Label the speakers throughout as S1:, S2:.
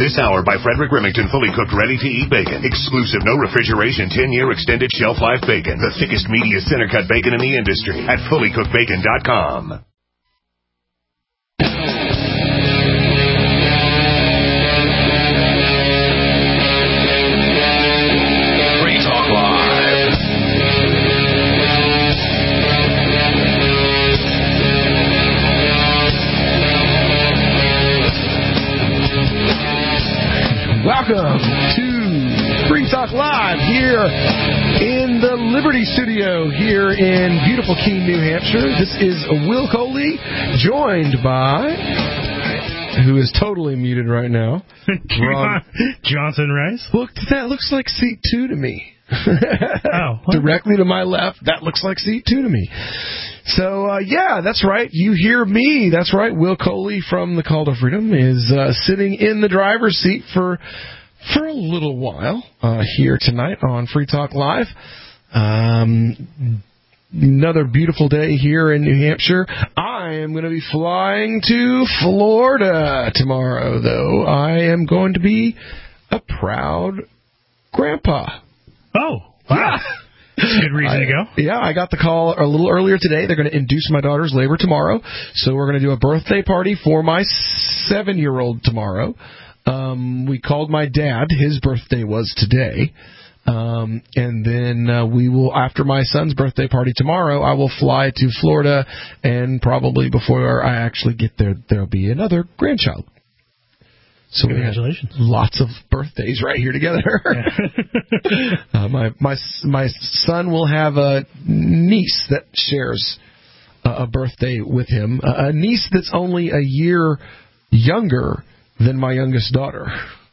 S1: This hour by Frederick Remington, fully cooked, ready-to-eat bacon. Exclusive, no refrigeration, 10-year extended shelf life bacon. The thickest, meatiest center-cut bacon in the industry at fullycookedbacon.com. Free Talk Live.
S2: Welcome to Free Talk Live here in the Liberty Studio here in beautiful Keene, New Hampshire. This is Will Coley, joined by, who is totally muted right now,
S3: Johnson Rice.
S2: Look, that looks like seat 2 to me.
S3: Oh,
S2: directly to my left, that looks like seat 2 to me. So, yeah, that's right. You hear me. That's right. Will Coley from the Call to Freedom is sitting in the driver's seat for a little while here tonight on Free Talk Live. Another beautiful day here in New Hampshire. I am going to be flying to Florida tomorrow, though. I am going to be a proud grandpa.
S3: Oh, wow.
S2: Yeah.
S3: Good reason to go.
S2: Yeah, I got the call a little earlier today. They're going to induce my daughter's labor tomorrow. So we're going to do a birthday party for my 7-year-old tomorrow. We called my dad. His birthday was today. And then we will, after my son's birthday party tomorrow, I will fly to Florida. And probably before I actually get there, there'll be another grandchild. So
S3: congratulations!
S2: Lots of birthdays right here together. My son will have a niece that shares a birthday with him. A niece that's only a year younger than my youngest daughter.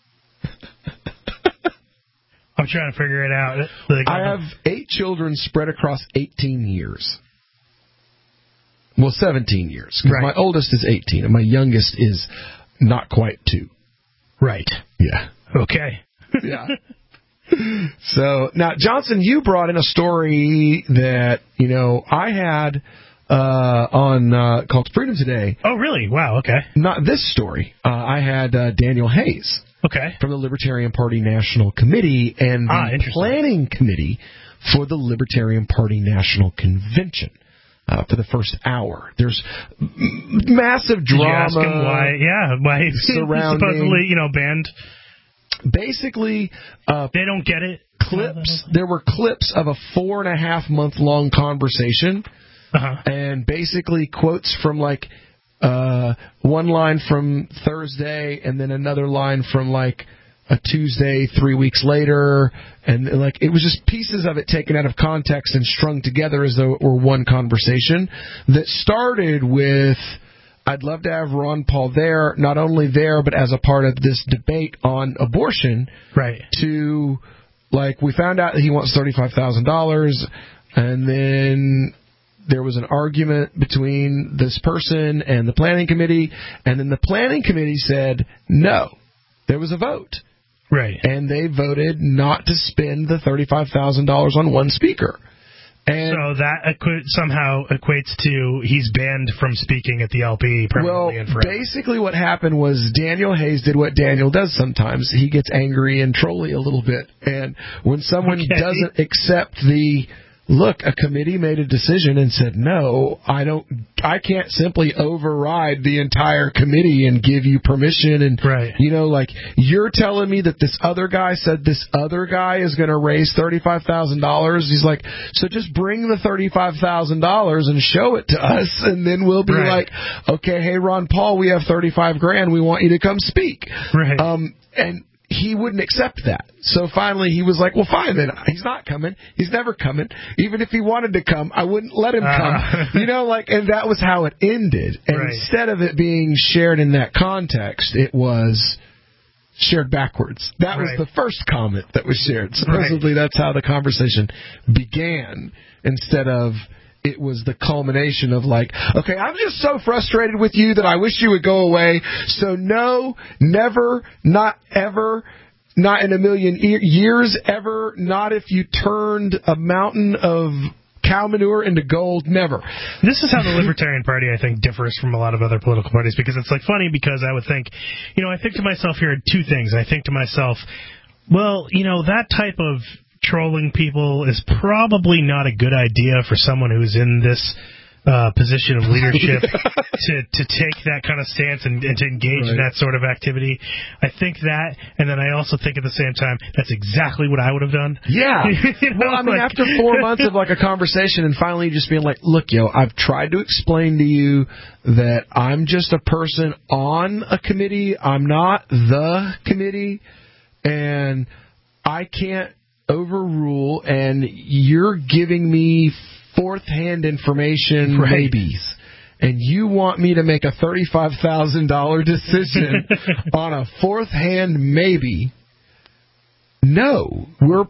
S3: I'm trying to figure it out.
S2: I have 8 children spread across 18 years. Well, 17 years. Right. My oldest is 18, and my youngest is not quite 2.
S3: Right.
S2: Yeah.
S3: Okay.
S2: Yeah. So, now, Johnson, you brought in a story that, I had on Call to Freedom today.
S3: Oh, really? Wow, okay.
S2: Not this story. I had Daniel Hayes.
S3: Okay.
S2: From the Libertarian Party National Committee and the planning committee for the Libertarian Party National Convention. For the first hour, there's massive drama.
S3: Did you ask him why? Yeah, why supposedly, banned.
S2: Basically,
S3: they don't get it.
S2: Clips. There were clips of a 4.5-month-long conversation, and basically quotes from one line from Thursday, and then another line from a Tuesday 3 weeks later, and it was just pieces of it taken out of context and strung together as though it were one conversation that started with, I'd love to have Ron Paul there, not only there, but as a part of this debate on abortion,
S3: right?
S2: To, we found out that he wants $35,000, and then there was an argument between this person and the planning committee, and then the planning committee said no. There was a vote.
S3: Right.
S2: And they voted not to spend the $35,000 on one speaker. And
S3: so that somehow equates to he's banned from speaking at the LP permanently and forever.
S2: Basically what happened was Daniel Hayes did what Daniel does sometimes. He gets angry and trolly a little bit. And when someone doesn't accept a committee made a decision and said, no, I can't simply override the entire committee and give you permission. And, you're telling me that this other guy said this other guy is going to raise $35,000. He's like, so just bring the $35,000 and show it to us. And then we'll be okay, hey, Ron Paul, we have $35,000. We want you to come speak.
S3: Right.
S2: And he wouldn't accept that. So finally he was like, well, fine then. He's not coming. He's never coming. Even if he wanted to come, I wouldn't let him come. And that was how it ended. And instead of it being shared in that context, it was shared backwards. That was the first comment that was shared. Supposedly that's how the conversation began, instead of it was the culmination of okay, I'm just so frustrated with you that I wish you would go away. So no, never, not ever, not in a million years ever, not if you turned a mountain of cow manure into gold. Never.
S3: This is how the Libertarian Party, I think, differs from a lot of other political parties, because it's like funny, because I would think, I think to myself here two things. I think to myself, well, that type of trolling people is probably not a good idea for someone who's in this position of leadership to take that kind of stance and to engage in that sort of activity. I think that, and then I also think at the same time, that's exactly what I would have done.
S2: Yeah. Well, I mean, after 4 months of like a conversation and finally just being like, look, I've tried to explain to you that I'm just a person on a committee. I'm not the committee, and I can't overrule, and you're giving me fourth-hand information maybes, and you want me to make a $35,000 decision on a fourth-hand maybe. No, we're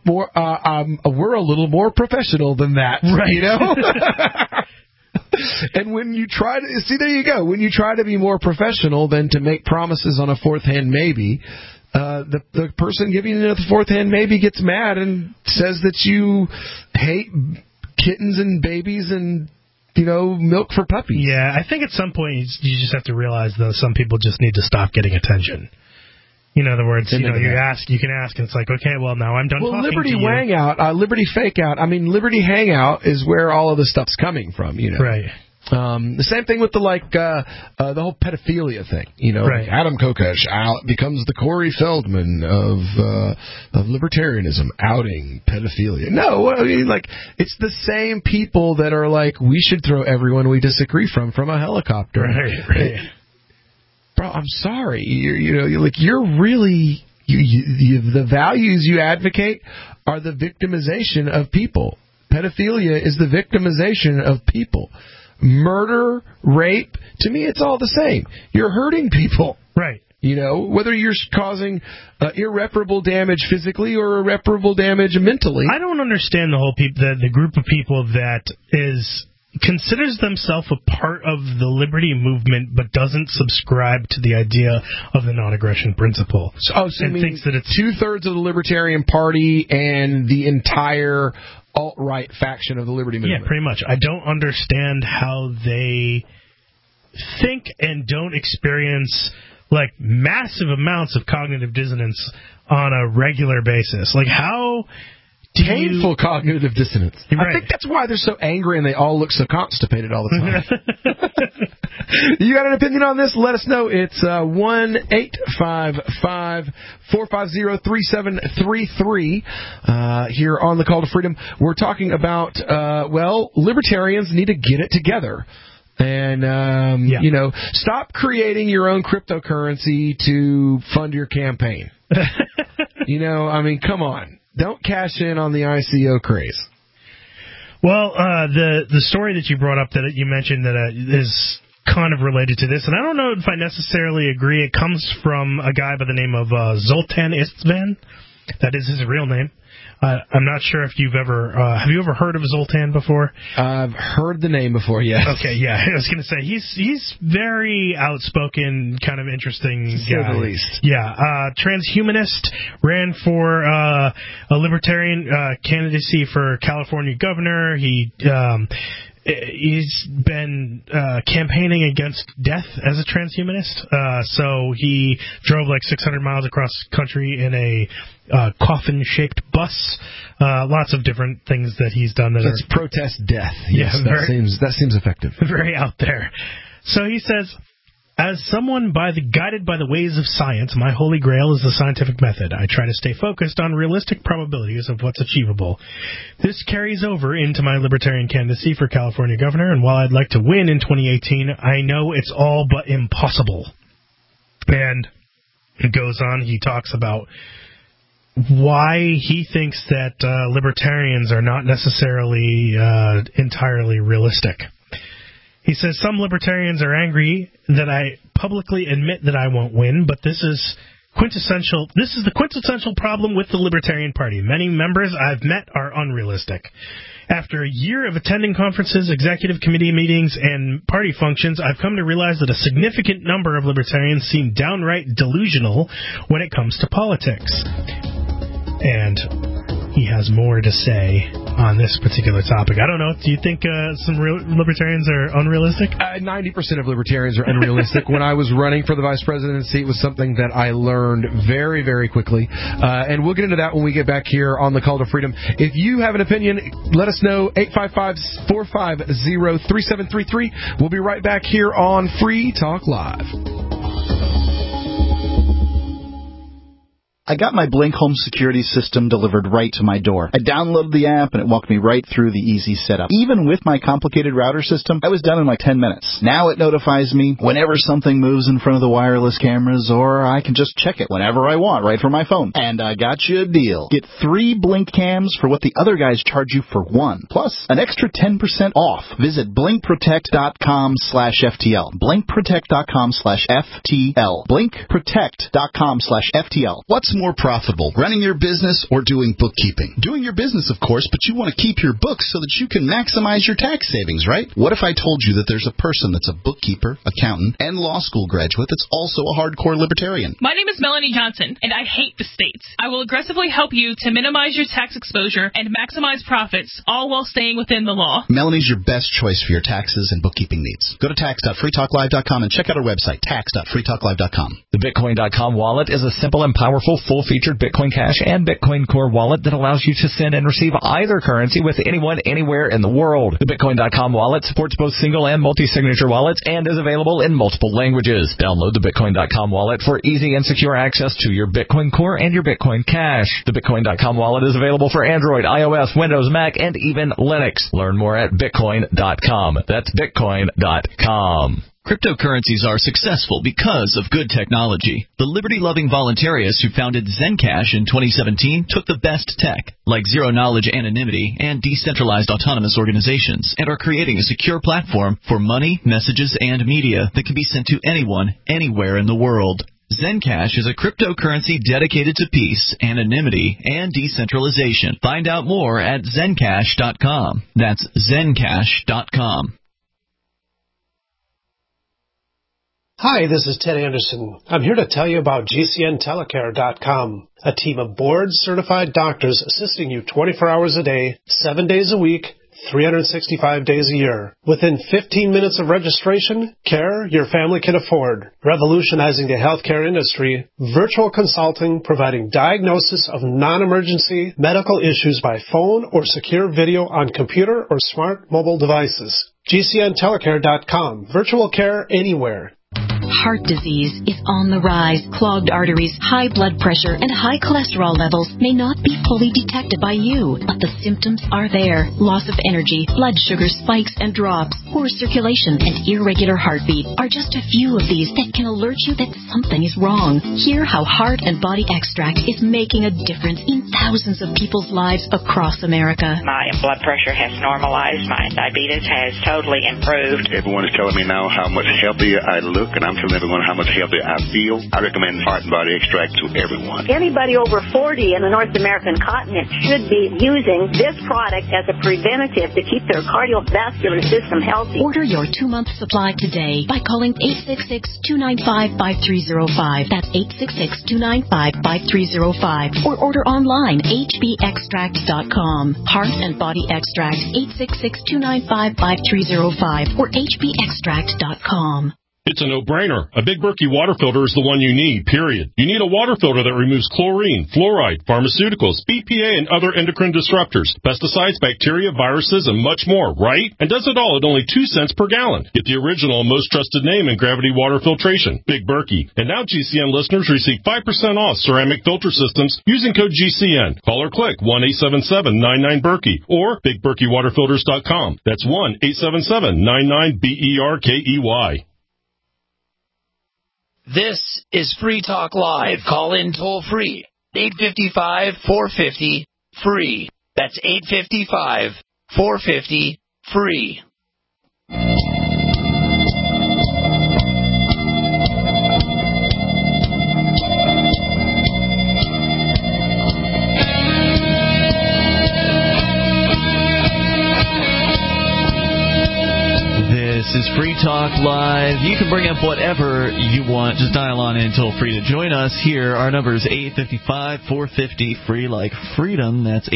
S2: a little more professional than that,
S3: right?
S2: And when you try to there you go. When you try to be more professional than to make promises on a fourth-hand maybe, the person giving you the fourth-hand maybe gets mad and says that you hate kittens and babies and, milk for puppies.
S3: Yeah, I think at some point you just have to realize, though, some people just need to stop getting attention. In other words, you can ask, and it's like, okay, well, now I'm done talking
S2: Liberty
S3: to you.
S2: Wang out, Liberty Fake Out, Liberty Hangout is where all of this stuff's coming from,
S3: Right.
S2: The same thing with the whole pedophilia thing,
S3: right.
S2: Like Adam Kokesh becomes the Corey Feldman of libertarianism, outing pedophilia. No, it's the same people that are like, we should throw everyone we disagree from a helicopter.
S3: Right.
S2: Bro, I'm sorry, you're really the values you advocate are the victimization of people. Pedophilia is the victimization of people. Murder, rape, to me it's all the same. You're hurting people.
S3: Right.
S2: Whether you're causing irreparable damage physically or irreparable damage mentally.
S3: I don't understand the group of people that considers themselves a part of the liberty movement but doesn't subscribe to the idea of the non-aggression principle.
S2: And thinks that it's 2/3 of the Libertarian Party and the entire alt-right faction of the liberty movement.
S3: Yeah, pretty much. I don't understand how they think and don't experience massive amounts of cognitive dissonance on a regular basis. How
S2: painful cognitive dissonance.
S3: Right.
S2: I think that's why they're so angry and they all look so constipated all the time. You got an opinion on this? Let us know. It's 1-855-450-3733 here on the Call to Freedom. We're talking about, libertarians need to get it together. And, stop creating your own cryptocurrency to fund your campaign. Come on. Don't cash in on the ICO craze.
S3: Well, the story that you brought up that you mentioned that is kind of related to this, and I don't know if I necessarily agree. It comes from a guy by the name of Zoltan Istvan. That is his real name. I'm not sure if you've ever have you ever heard of Zoltan before?
S2: I've heard the name before, yes.
S3: Okay, yeah. I was going to say he's very outspoken, kind of interesting guy.
S2: To say the least.
S3: Yeah, transhumanist, ran for a libertarian candidacy for California governor. He's been campaigning against death as a transhumanist. So he drove 600 miles across the country in a coffin-shaped bus. Lots of different things that he's done.
S2: That's protest death. Yes, that seems effective.
S3: Very out there. So he says, as someone guided by the ways of science, my holy grail is the scientific method. I try to stay focused on realistic probabilities of what's achievable. This carries over into my libertarian candidacy for California governor, and while I'd like to win in 2018, I know it's all but impossible. And it goes on, he talks about why he thinks that libertarians are not necessarily entirely realistic. He says, some libertarians are angry that I publicly admit that I won't win, but this is the quintessential problem with the Libertarian Party. Many members I've met are unrealistic. After a year of attending conferences, executive committee meetings, and party functions, I've come to realize that a significant number of libertarians seem downright delusional when it comes to politics. And he has more to say on this particular topic. I don't know. Do you think some libertarians are unrealistic?
S2: 90% of libertarians are unrealistic. When I was running for the vice presidency, it was something that I learned very, very quickly. And we'll get into that when we get back here on the Call to Freedom. If you have an opinion, let us know. 855-450-3733. We'll be right back here on Free Talk Live.
S4: I got my Blink home security system delivered right to my door. I downloaded the app and it walked me right through the easy setup. Even with my complicated router system, I was done in like 10 minutes. Now it notifies me whenever something moves in front of the wireless cameras, or I can just check it whenever I want right from my phone. And I got you a deal. Get 3 Blink cams for what the other guys charge you for 1. Plus an extra 10% off. Visit blinkprotect.com/FTL. Blinkprotect.com/FTL. Blinkprotect.com/FTL. What's more profitable, running your business or doing bookkeeping? Doing your business, of course, but you want to keep your books so that you can maximize your tax savings, right? What if I told you that there's a person that's a bookkeeper, accountant, and law school graduate that's also a hardcore libertarian?
S5: My name is Melanie Johnson, and I hate the states. I will aggressively help you to minimize your tax exposure and maximize profits, all while staying within the law.
S4: Melanie's your best choice for your taxes and bookkeeping needs. Go to tax.freetalklive.com and check out our website, tax.freetalklive.com.
S6: The Bitcoin.com wallet is a simple and powerful full-featured Bitcoin Cash and Bitcoin Core wallet that allows you to send and receive either currency with anyone, anywhere in the world. The Bitcoin.com wallet supports both single and multi-signature wallets and is available in multiple languages. Download the Bitcoin.com wallet for easy and secure access to your Bitcoin Core and your Bitcoin Cash. The Bitcoin.com wallet is available for Android, iOS, Windows, Mac, and even Linux. Learn more at Bitcoin.com. That's Bitcoin.com.
S7: Cryptocurrencies are successful because of good technology. The liberty-loving voluntarists who founded Zencash in 2017 took the best tech, like zero-knowledge anonymity and decentralized autonomous organizations, and are creating a secure platform for money, messages, and media that can be sent to anyone, anywhere in the world. Zencash is a cryptocurrency dedicated to peace, anonymity, and decentralization. Find out more at Zencash.com. That's Zencash.com.
S8: Hi, this is Ted Anderson. I'm here to tell you about GCNtelecare.com, a team of board-certified doctors assisting you 24 hours a day, 7 days a week, 365 days a year. Within 15 minutes of registration, care your family can afford. Revolutionizing the healthcare industry, virtual consulting providing diagnosis of non-emergency medical issues by phone or secure video on computer or smart mobile devices. GCNtelecare.com. Virtual care anywhere.
S9: Heart disease is on the rise. Clogged arteries, high blood pressure, and high cholesterol levels may not be fully detected by you, but the symptoms are there. Loss of energy, blood sugar spikes and drops, poor circulation, and irregular heartbeat are just a few of these that can alert you that something is wrong. Hear how Heart and Body Extract is making a difference in thousands of people's lives across America.
S10: My blood pressure has normalized. My diabetes has totally improved.
S11: Everyone is telling me now how much healthier I look, and I'm telling everyone how much healthier I feel. I recommend Heart and Body Extract to everyone.
S12: Anybody over 40 in the North American continent should be using this product as a preventative to keep their cardiovascular system healthy.
S9: Order your 2-month supply today by calling 866-295-5305. That's 866-295-5305. Or order online, hbextract.com. Heart and Body Extract, 866-295-5305 or hbextract.com.
S13: It's a no-brainer. A Big Berkey water filter is the one you need, period. You need a water filter that removes chlorine, fluoride, pharmaceuticals, BPA, and other endocrine disruptors, pesticides, bacteria, viruses, and much more, right? And does it all at only 2 cents per gallon. Get the original and most trusted name in gravity water filtration, Big Berkey. And now GCN listeners receive 5% off ceramic filter systems using code GCN. Call or click 1-877-99-BERKEY or BigBerkeyWaterFilters.com. That's 1-877-99-BERKEY.
S14: This is Free Talk Live. Call in toll free. 855-450-FREE. That's 855-450-FREE.
S15: This is Free
S7: Talk Live. You can bring up whatever you want. Just dial on in toll-free to join us here. Our number is 855-450, free like freedom. That's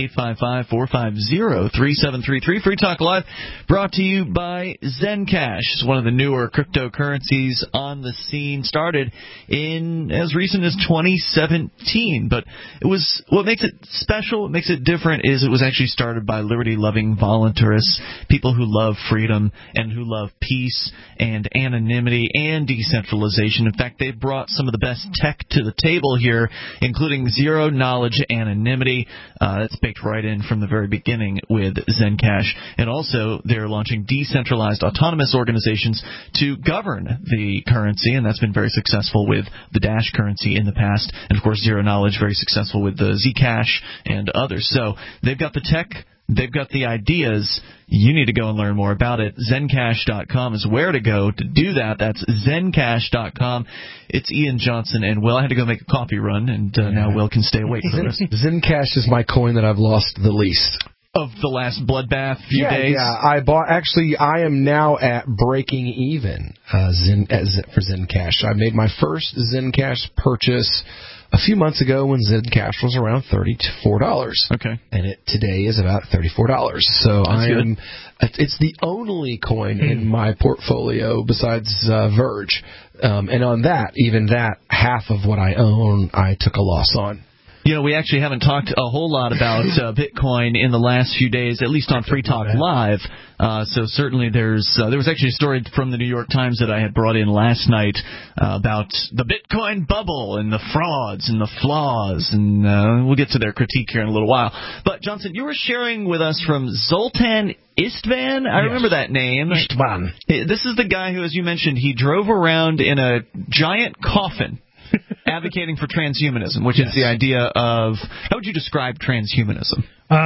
S7: 855-450-3733. Free Talk Live brought to you by Zencash. It's one of the newer cryptocurrencies on the scene. Started in as recent as 2017. But it was what makes it special, what makes it different, is it was actually started by liberty-loving voluntarists, people who love freedom and who love peace and anonymity and decentralization. In fact, they brought some of the best tech to the table here, including zero-knowledge anonymity. That's baked right in from the very beginning with Zencash. And also, they're launching decentralized autonomous organizations to govern the currency, and that's been very successful with the Dash currency in the past. And, of course, zero-knowledge, very successful with the Zcash and others. So they've got the tech. They've got the ideas. You need to go and learn more about it. Zencash.com is where to go to do that. That's Zencash.com. It's Ian Johnson and Will. I had to go make a coffee run, and now Will can stay awake for the rest.
S2: Zencash is my coin that I've lost the least.
S7: Of the last bloodbath few days?
S2: Yeah, I bought. Actually, I am now at breaking even for Zencash. I made my first Zencash purchase a few months ago when Zencash was around $34.
S7: Okay.
S2: And it today is about $34. So it's the only coin in my portfolio besides Verge. And on that, even that, half of what I own, I took a loss on.
S7: You know, we actually haven't talked a whole lot about Bitcoin in the last few days, at least on Free Talk Live. So certainly there was actually a story from the New York Times that I had brought in last night about the Bitcoin bubble and the frauds and the flaws, and we'll get to their critique here in a little while. But, Johnson, you were sharing with us from Zoltan Istvan? I remember that name.
S2: Istvan.
S7: This is the guy who, as you mentioned, he drove around in a giant coffin advocating for transhumanism, which is the idea of, how would you describe transhumanism?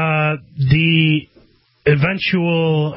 S3: The eventual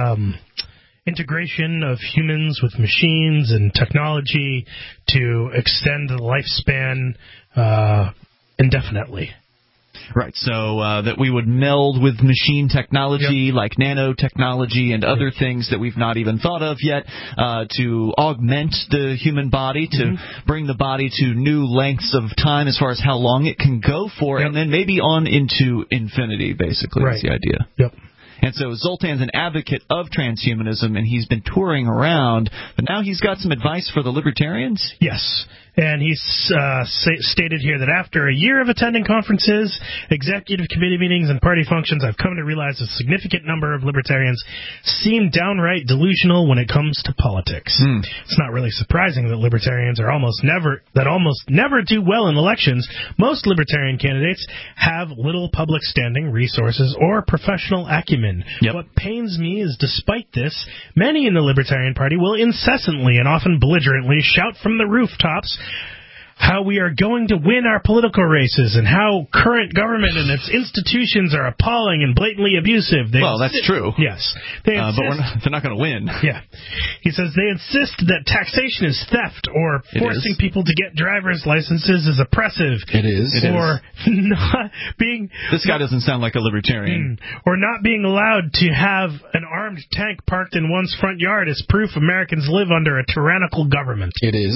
S3: integration of humans with machines and technology to extend the lifespan indefinitely.
S7: Right, so that we would meld with machine technology like nanotechnology and other things that we've not even thought of yet to augment the human body, to bring the body to new lengths of time as far as how long it can go for, and then maybe on into infinity, basically, is the idea.
S3: Yep.
S7: And so Zoltan's an advocate of transhumanism, and he's been touring around, but now he's got some advice for the libertarians?
S3: Yes. And he's stated here that after a year of attending conferences, executive committee meetings, and party functions, I've come to realize a significant number of libertarians seem downright delusional when it comes to politics. It's not really surprising that libertarians are almost never do well in elections. Most libertarian candidates have little public standing, resources, or professional acumen. What pains me is, despite this, many in the Libertarian Party will incessantly and often belligerently shout from the rooftops how we are going to win our political races and how current government and its institutions are appalling and blatantly abusive.
S7: Well, that's true.
S3: Yes. They insist,
S7: but they're not going to win.
S3: Yeah. He says they insist that taxation is theft, or forcing people to get driver's licenses is oppressive.
S2: It is.
S3: Or not being...
S7: This guy doesn't sound like a libertarian.
S3: Or not being allowed to have an armed tank parked in one's front yard is proof Americans live under a tyrannical government.
S2: It is.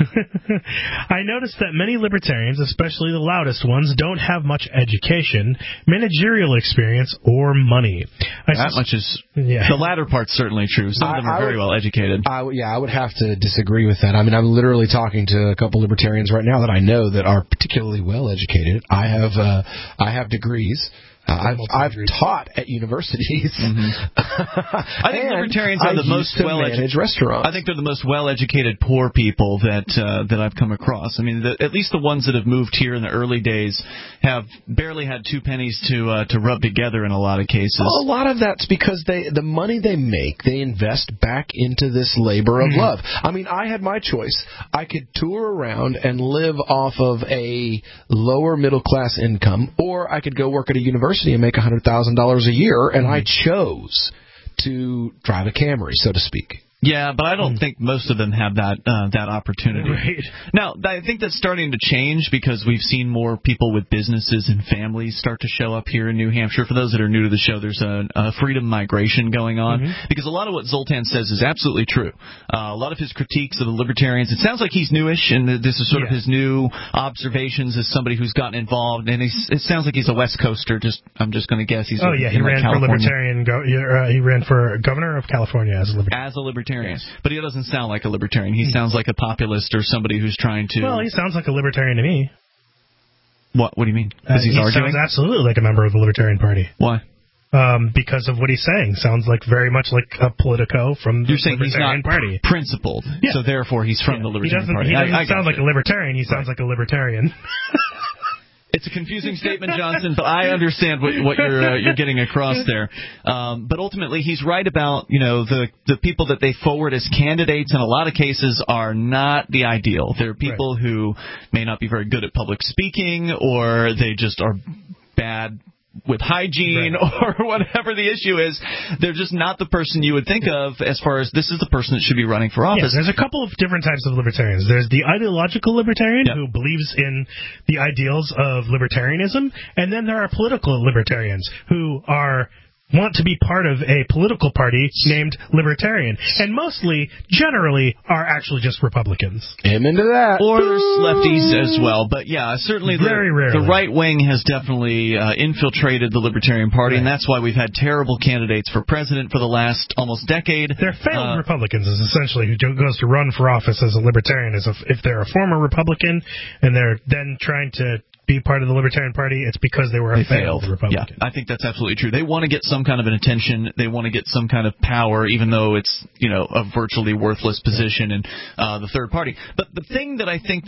S3: I noticed that many libertarians, especially the loudest ones, don't have much education, managerial experience, or money.
S7: The latter part's certainly true. Some of them are very well educated.
S2: I would have to disagree with that. I mean, I'm literally talking to a couple libertarians right now that I know that are particularly well educated. I have degrees. I've taught at universities.
S7: I think libertarians are the most well-educated
S2: restaurants.
S7: I think they're the most well-educated poor people that I've come across. I mean, at least the ones that have moved here in the early days have barely had 2 pennies to rub together in a lot of cases.
S2: Well, a lot of that's because the money they make, they invest back into this labor of love. I mean, I had my choice. I could tour around and live off of a lower middle class income, or I could go work at a university and make $100,000 a year, and I chose to drive a Camry, so to speak.
S7: Yeah, but I don't think most of them have that opportunity.
S3: Right.
S7: Now, I think that's starting to change because we've seen more people with businesses and families start to show up here in New Hampshire. For those that are new to the show, there's a freedom migration going on because a lot of what Zoltan says is absolutely true. A lot of his critiques of the libertarians, it sounds like he's newish, and this is sort of his new observations as somebody who's gotten involved. And it sounds like he's a West Coaster. I'm just going to guess he's.
S3: Oh yeah, he ran for libertarian. He ran for governor of California as a libertarian.
S7: As a libertarian, but he doesn't sound like a libertarian. He sounds like a populist or somebody who's trying to.
S3: Well, he sounds like a libertarian to me.
S7: What do you mean? Because he's arguing?
S3: He sounds absolutely like a member of the Libertarian Party.
S7: Why?
S3: Because of what he's saying. Sounds like very much like a Politico from the Libertarian Party.
S7: Principled, so therefore he's from the Libertarian Party.
S3: He doesn't sound like a libertarian. He sounds like a libertarian.
S7: It's a confusing statement, Johnson, but I understand what you're getting across there. But ultimately, he's right about the people that they forward as candidates in a lot of cases are not the ideal. They're people who may not be very good at public speaking, or they just are bad with hygiene or whatever the issue is. They're just not the person you would think of as far as this is the person that should be running for office.
S3: Yeah, there's a couple of different types of libertarians. There's the ideological libertarian who believes in the ideals of libertarianism, and then there are political libertarians who want to be part of a political party named Libertarian, and generally, are actually just Republicans.
S2: I'm into that.
S7: Or lefties as well. But yeah, certainly the right wing has definitely infiltrated the Libertarian Party, and that's why we've had terrible candidates for president for the last almost decade.
S3: They're failed Republicans, is essentially who goes to run for office as a Libertarian. If they're a former Republican and they're then trying to be part of the Libertarian Party, it's because they were a failed Republican.
S7: Yeah, I think that's absolutely true. They want to get some kind of an attention. They want to get some kind of power, even though it's a virtually worthless position in the third party. But the thing that I think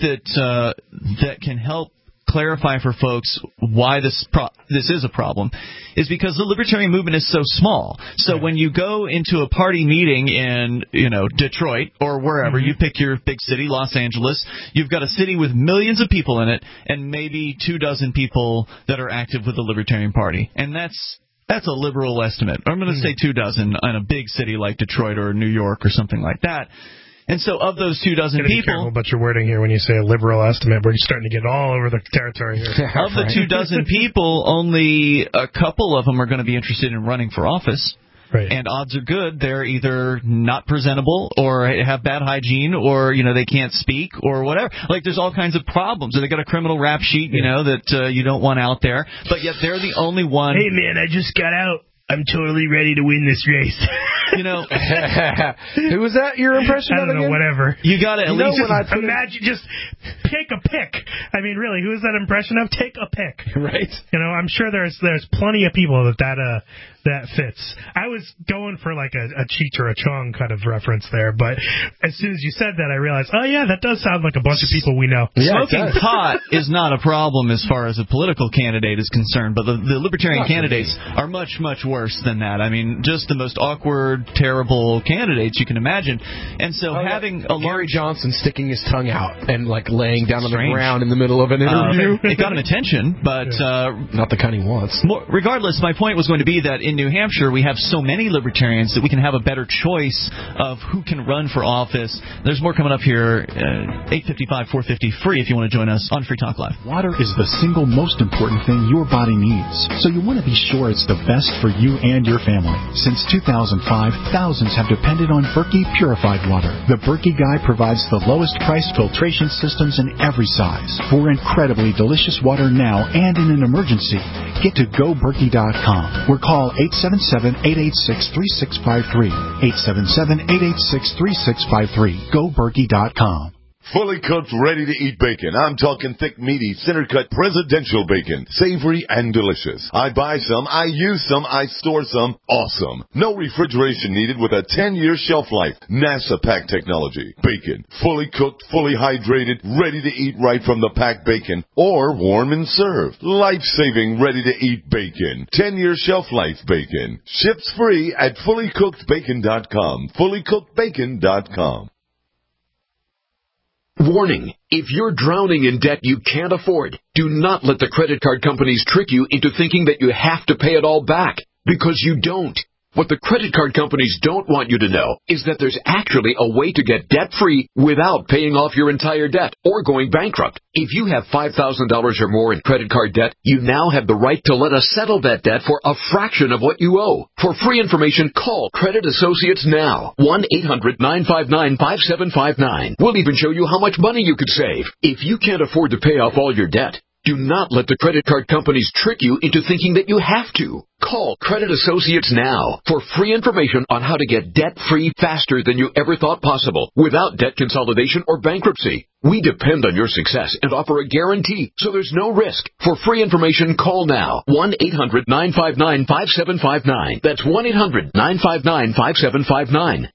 S7: that can help clarify for folks why this is a problem is because the libertarian movement is so small. So when you go into a party meeting in Detroit or wherever, you pick your big city, Los Angeles, you've got a city with millions of people in it and maybe 24 people that are active with the Libertarian Party. And that's a liberal estimate. I'm going to say 24 in a big city like Detroit or New York or something like that. And so of those 24 people...
S3: Be careful about your wording here when you say a liberal estimate. We're starting to get all over the territory here.
S7: Of the 24 people, only a couple of them are going to be interested in running for office.
S3: Right.
S7: And odds are good they're either not presentable or have bad hygiene or, they can't speak or whatever. Like, there's all kinds of problems. Or they got a criminal rap sheet, that you don't want out there. But yet they're the only one...
S3: Hey, man, I just got out. I'm totally ready to win this race.
S2: Who was that? Your impression of it?
S3: I don't know, whatever.
S7: You got to at least
S3: imagine. Just pick a pick. I mean, really, who is that impression of? Take a pick.
S2: Right.
S3: I'm sure there's plenty of people that fits. I was going for like a Cheech or a Chong kind of reference there, but as soon as you said that, I realized, oh yeah, that does sound like a bunch of people we know.
S7: Yeah, smoking pot is not a problem as far as a political candidate is concerned, but the libertarian candidates are much, much worse than that. I mean, just the most awkward, terrible candidates you can imagine. And so having a
S2: Gary Johnson sticking his tongue out and like laying down on the ground in the middle of an interview.
S7: It got him attention, but
S2: not the kind he wants.
S7: Regardless, my point was going to be that in New Hampshire we have so many libertarians that we can have a better choice of who can run for office. There's more coming up here. 855-450 free if you want to join us on Free Talk Live.
S15: Water is the single most important thing your body needs, so you want to be sure it's the best for you and your family. Since 2005, thousands have depended on Berkey purified water. The Berkey Guy provides the lowest priced filtration systems in every size. For incredibly delicious water now and in an emergency, get to GoBerkey.com or call 877-886-3653. 877-886-3653. GoBerkey.com.
S16: Fully cooked, ready-to-eat bacon. I'm talking thick, meaty, center-cut presidential bacon. Savory and delicious. I buy some, I use some, I store some. Awesome. No refrigeration needed with a 10-year shelf life. NASA pack technology. Bacon. Fully cooked, fully hydrated, ready to eat right from the packed bacon. Or warm and served. Life-saving, ready-to-eat bacon. 10-year shelf life bacon. Ships free at fullycookedbacon.com. Fullycookedbacon.com.
S17: Warning, if you're drowning in debt you can't afford, do not let the credit card companies trick you into thinking that you have to pay it all back, because you don't. What the credit card companies don't want you to know is that there's actually a way to get debt-free without paying off your entire debt or going bankrupt. If you have $5,000 or more in credit card debt, you now have the right to let us settle that debt for a fraction of what you owe. For free information, call Credit Associates now. 1-800-959-5759. We'll even show you how much money you could save. If you can't afford to pay off all your debt, do not let the credit card companies trick you into thinking that you have to. Call Credit Associates now for free information on how to get debt-free faster than you ever thought possible without debt consolidation or bankruptcy. We depend on your success and offer a guarantee, so there's no risk. For free information, call now. 1-800-959-5759. That's 1-800-959-5759.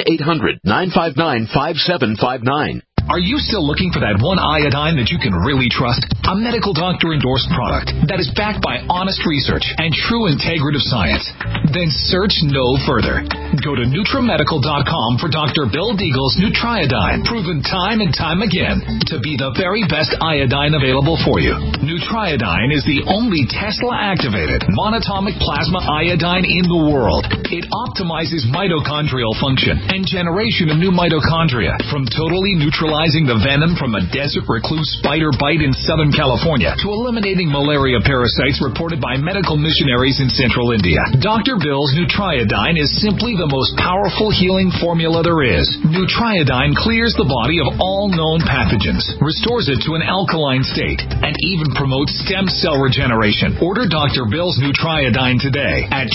S17: 1-800-959-5759.
S18: Are you still looking for that one iodine that you can really trust? A medical doctor-endorsed product that is backed by honest research and true integrative science? Then search no further. Go to NutriMedical.com for Dr. Bill Deagle's Nutriodine, proven time and time again to be the very best iodine available for you. Nutriodine is the only Tesla-activated monatomic plasma iodine in the world. It optimizes mitochondrial function and generation of new mitochondria from totally neutralizing the venom from a desert recluse spider bite in Southern California to eliminating malaria parasites reported by medical missionaries in central India. Dr. Bill's Nutriodine is simply the most powerful healing formula there is. Nutriodine clears the body of all known pathogens, restores it to an alkaline state, and even promotes stem cell regeneration. Order Dr. Bill's Nutriodine today at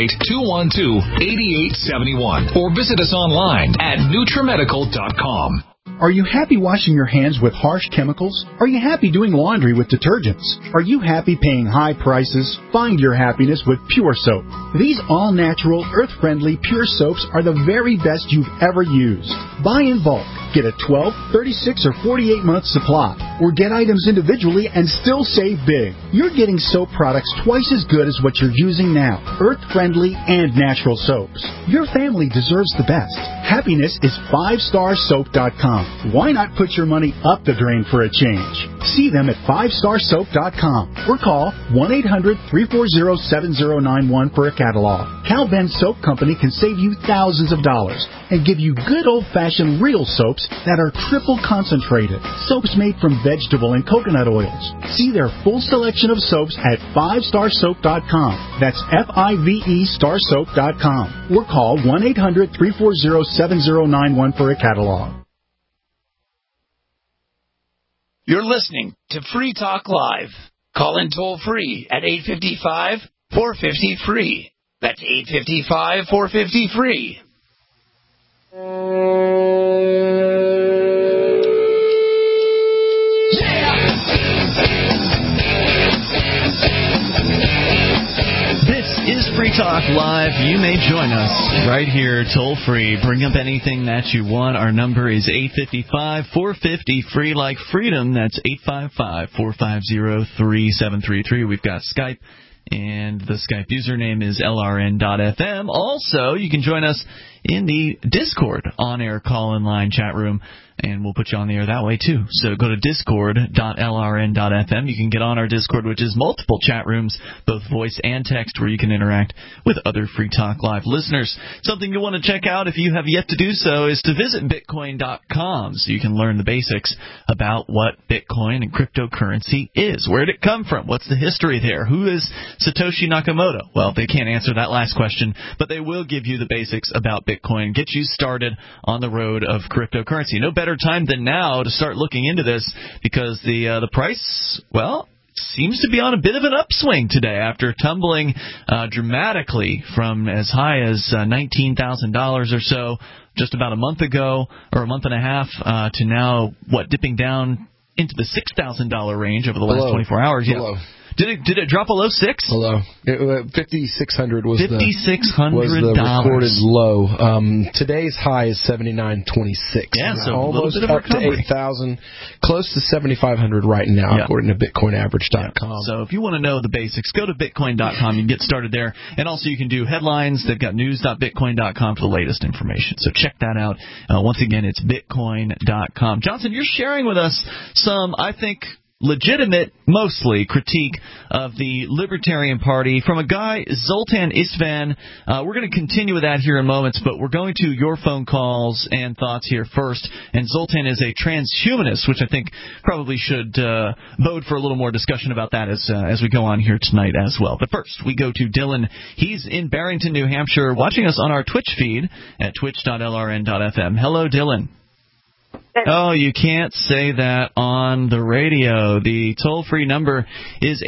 S18: 888-212-8871 or visit us online at NutriMedical.com.
S15: Are you happy washing your hands with harsh chemicals? Are you happy doing laundry with detergents? Are you happy paying high prices? Find your happiness with Pure Soap. These all-natural, earth-friendly Pure Soaps are the very best you've ever used. Buy in bulk. Get a 12, 36, or 48-month supply. Or get items individually and still save big. You're getting soap products twice as good as what you're using now. Earth-friendly and natural soaps. Your family deserves the best. Happiness is 5starsoap.com. Why not put your money up the drain for a change? See them at 5starsoap.com or call 1-800-340-7091 for a catalog. Cal Ben Soap Company can save you thousands of dollars and give you good old-fashioned real soaps that are triple concentrated. Soaps made from vegetable and coconut oils. See their full selection of soaps at 5starsoap.com. That's F-I-V-E starsoap.com. Or call 1-800-340-7091 for a catalog.
S14: You're listening to Free Talk Live. Call in toll free at 855-450-FREE. That's 855-450-FREE.
S7: This is Free Talk Live. You may join us right here, toll free. Bring up anything that you want. Our number is 855-450-FREE, like freedom. That's 855-450-3733. We've got Skype, and the Skype username is LRN.FM. Also, you can join us in the Discord on-air call-in line chat room, and we'll put you on the air that way, too. So go to discord.lrn.fm. You can get on our Discord, which is multiple chat rooms, both voice and text, where you can interact with other Free Talk Live listeners. Something you want to check out if you have yet to do so is to visit Bitcoin.com, so you can learn the basics about what Bitcoin and cryptocurrency is. Where did it come from? What's the history there? Who is Satoshi Nakamoto? Well, they can't answer that last question, but they will give you the basics about Bitcoin, get you started on the road of cryptocurrency. No better time than now to start looking into this, because the price, well, seems to be on a bit of an upswing today after tumbling dramatically from as high as $19,000 or so just about a month ago, or a month and a half, to now, dipping down into the $6,000 range over the last 24 hours.
S2: Below.
S7: Yeah. Did it drop below 6?
S2: Below. $5,600 was
S7: $5,600
S2: the recorded low. Today's high is $7,926.
S7: Yeah, so
S2: almost
S7: a little bit of
S2: up to $8,000, close to $7,500 right now, according to BitcoinAverage.com.
S7: Yeah. So if you want to know the basics, go to Bitcoin.com. You can get started there, and also you can do headlines. They've got news.bitcoin.com for the latest information. So check that out. Once again, it's Bitcoin.com. Johnson, you're sharing with us some, I think, legitimate, mostly, critique of the Libertarian Party from a guy, Zoltan Istvan. We're going to continue with that here in moments, but we're going to your phone calls and thoughts here first. And Zoltan is a transhumanist, which I think probably should bode for a little more discussion about that as we go on here tonight as well. But first, we go to Dylan. He's in Barrington, New Hampshire, watching us on our Twitch feed at twitch.lrn.fm. Hello, Dylan. Oh, you can't say that on the radio. The toll-free number is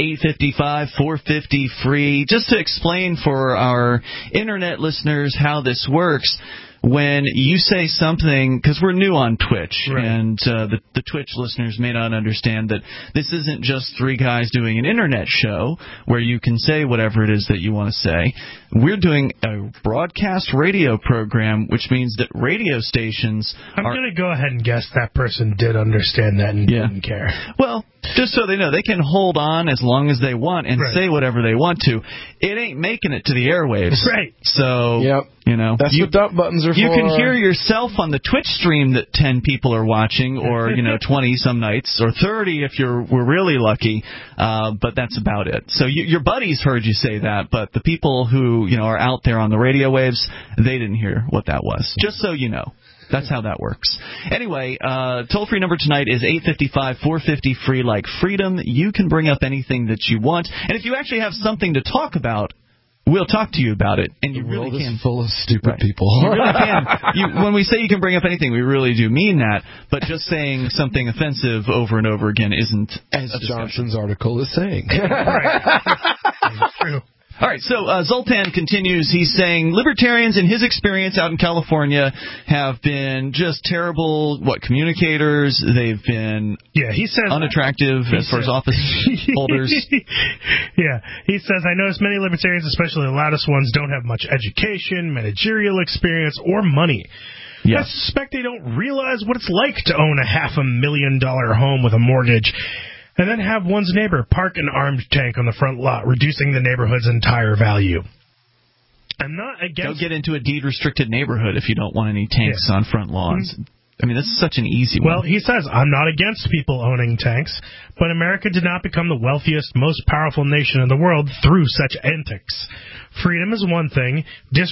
S7: 855-450-FREE. Just to explain for our Internet listeners how this works, when you say something, because we're new on Twitch, right, and the Twitch listeners may not understand that this isn't just three guys doing an Internet show where you can say whatever it is that you want to say. We're doing a broadcast radio program, which means that radio stations
S3: I'm going to go ahead and guess that person did understand that and didn't care.
S7: Well, just so they know, they can hold on as long as they want and say whatever they want to. It ain't making it to the airwaves.
S3: Right.
S7: So, you know.
S2: That's what dump buttons are for.
S7: You can hear yourself on the Twitch stream that 10 people are watching, or, 20 some nights, or 30 if we're really lucky, but that's about it. So your buddies heard you say that, but the people who, are out there on the radio waves, they didn't hear what that was. Just so you know. That's how that works. Anyway, toll-free number tonight is 855-450-FREE, like freedom. You can bring up anything that you want. And if you actually have something to talk about, we'll talk to you about it. And you really can.
S2: Is full of stupid people.
S7: You really can. When we say you can bring up anything, we really do mean that. But just saying something offensive over and over again isn't.
S2: As Johnson's article is saying.
S3: Right. It's true.
S7: All right, so Zoltan continues. He's saying libertarians, in his experience out in California, have been just terrible, communicators. They've been
S3: he says,
S7: unattractive as far as office holders.
S3: Yeah, he says, I notice many libertarians, especially the loudest ones, don't have much education, managerial experience, or money. I suspect they don't realize what it's like to own a $500,000 home with a mortgage and then have one's neighbor park an armed tank on the front lot, reducing the neighborhood's entire value. I'm not against...
S7: Don't get into a deed-restricted neighborhood if you don't want any tanks on front lawns. I mean, this is such an easy one.
S3: Well, he says, I'm not against people owning tanks, but America did not become the wealthiest, most powerful nation in the world through such antics. Freedom is one thing.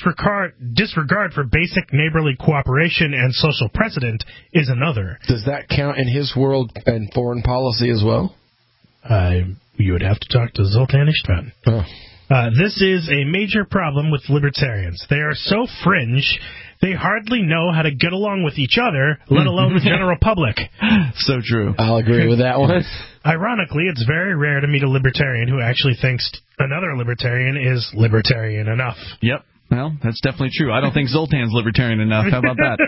S3: Disregard for basic neighborly cooperation and social precedent is another.
S2: Does that count in his world and foreign policy as well?
S3: You would have to talk to Zoltan Istvan. This is a major problem with libertarians. They are so fringe, they hardly know how to get along with each other, let alone the general public.
S7: So true.
S2: I'll agree with that one.
S3: Ironically, it's very rare to meet a libertarian who actually thinks another libertarian is libertarian enough.
S7: Yep. Well, that's definitely true. I don't think Zoltan's libertarian enough. How about that?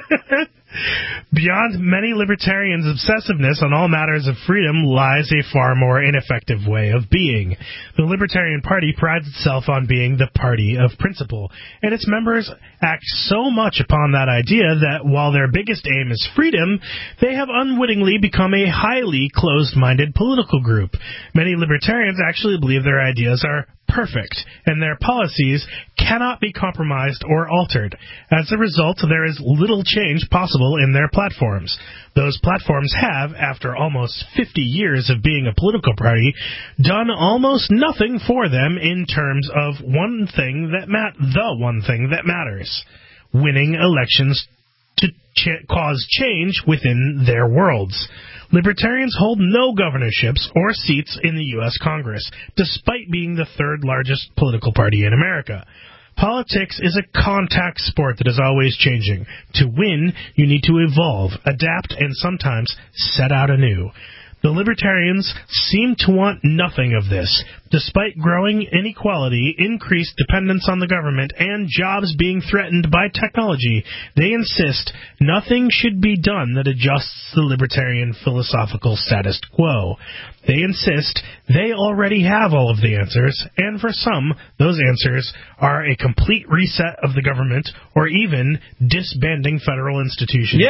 S3: Beyond many libertarians' obsessiveness on all matters of freedom lies a far more ineffective way of being. The Libertarian Party prides itself on being the party of principle, and its members act so much upon that idea that while their biggest aim is freedom, they have unwittingly become a highly closed-minded political group. Many libertarians actually believe their ideas are perfect, and their policies cannot be compromised or altered. As a result, there is little change possible in their platforms. Those platforms have, after almost 50 years of being a political party, done almost nothing for them in terms of the one thing that matters: winning elections to cause change within their worlds. Libertarians hold no governorships or seats in the U.S. Congress, despite being the third largest political party in America. Politics is a contact sport that is always changing. To win, you need to evolve, adapt, and sometimes set out anew. The libertarians seem to want nothing of this. Despite growing inequality, increased dependence on the government, and jobs being threatened by technology, they insist nothing should be done that adjusts the libertarian philosophical status quo. They insist they already have all of the answers, and for some, those answers are a complete reset of the government or even disbanding federal institutions.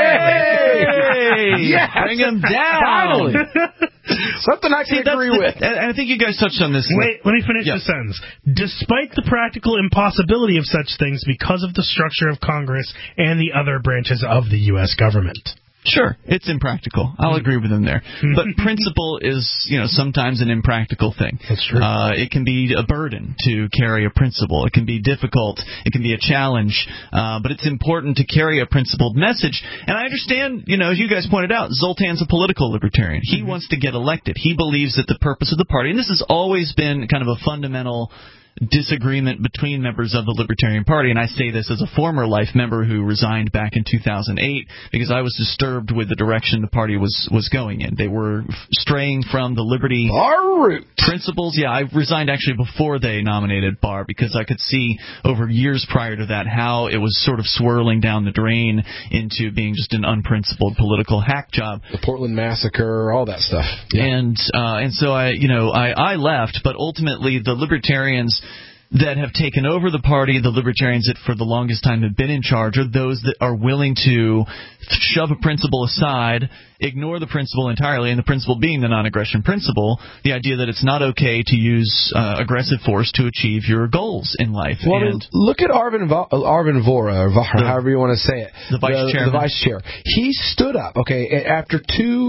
S7: Yay!
S2: Yes!
S7: Bring them down!
S2: Finally! Something I can agree with.
S7: And I think you guys touched on this.
S3: Wait, let me finish the sentence. Despite the practical impossibility of such things because of the structure of Congress and the other branches of the U.S. government.
S7: Sure, it's impractical. I'll agree with him there. But principle is, sometimes an impractical thing.
S3: That's true.
S7: It can be a burden to carry a principle. It can be difficult. It can be a challenge. But it's important to carry a principled message. And I understand, as you guys pointed out, Zoltan's a political libertarian. He wants to get elected. He believes that the purpose of the party, and this has always been kind of a fundamental disagreement between members of the Libertarian Party, and I say this as a former life member who resigned back in 2008 because I was disturbed with the direction the party was going in. They were straying from the liberty principles. Yeah, I resigned actually before they nominated Barr because I could see over years prior to that how it was sort of swirling down the drain into being just an unprincipled political hack job.
S2: The Portland Massacre, all that stuff.
S7: Yeah. And so I left, but ultimately the Libertarians that have taken over the party, the Libertarians that for the longest time have been in charge, are those that are willing to shove a principle aside, ignore the principle entirely, and the principle being the non-aggression principle, the idea that it's not okay to use aggressive force to achieve your goals in life.
S2: Well, look at Arvin Vohra, or however you want to say it.
S7: The vice chairman.
S2: The vice chair. He stood up, after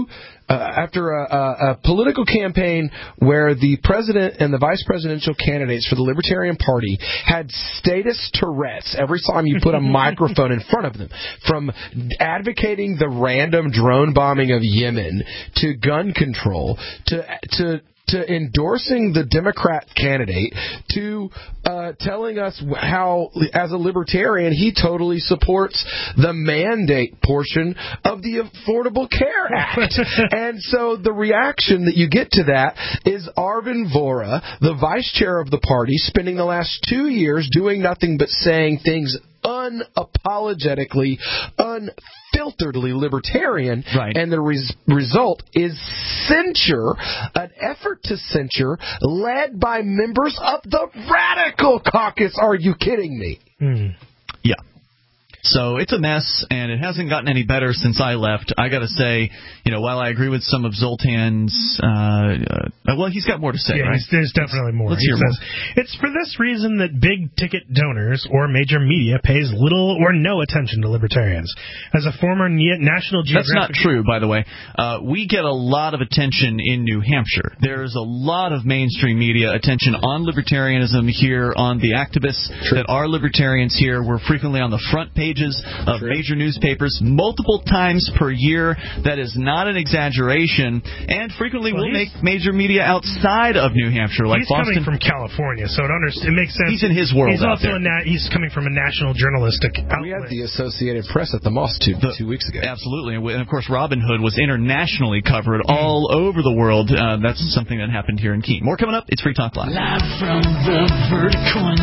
S2: a political campaign where the president and the vice presidential candidates for the Libertarian Party had status Tourette's every time you put a microphone in front of them, from advocating the random drone bombing of Yemen to gun control to endorsing the Democrat candidate, to telling us how, as a libertarian, he totally supports the mandate portion of the Affordable Care Act. And so the reaction that you get to that is Arvin Vohra, the vice chair of the party, spending the last 2 years doing nothing but saying things unapologetically, unfilteredly libertarian, and the result is censure, an effort to censure led by members of the Radical Caucus. Are you kidding me?
S7: Yeah. So it's a mess, and it hasn't gotten any better since I left. I got to say, while I agree with some of Zoltan's, well, he's got more to say, right?
S3: There's definitely more.
S7: Let's hear more.
S3: It's for this reason that big-ticket donors or major media pays little or no attention to libertarians. As a former National Geographic...
S7: That's not true, by the way. We get a lot of attention in New Hampshire. There's a lot of mainstream media attention on libertarianism here, on the activists that are libertarians here. We're frequently on the front page of major newspapers multiple times per year. That is not an exaggeration, and frequently we'll make major media outside of New Hampshire, like
S3: he's
S7: Boston.
S3: He's coming from California, so it makes sense.
S7: He's in his world.
S3: He's also he's coming from a national journalistic outlet.
S2: We had the Associated Press at the Moss 2 weeks ago.
S7: Absolutely, and of course Robin Hood was internationally covered all over the world. That's something that happened here in Keene. More coming up. It's Free Talk Live.
S19: Live from the Verticoin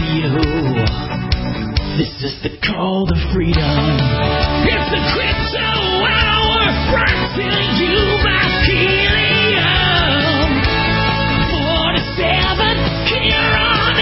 S19: studio. This is the call to freedom. It's the Crypto Hour brought to you by Helium 47 here on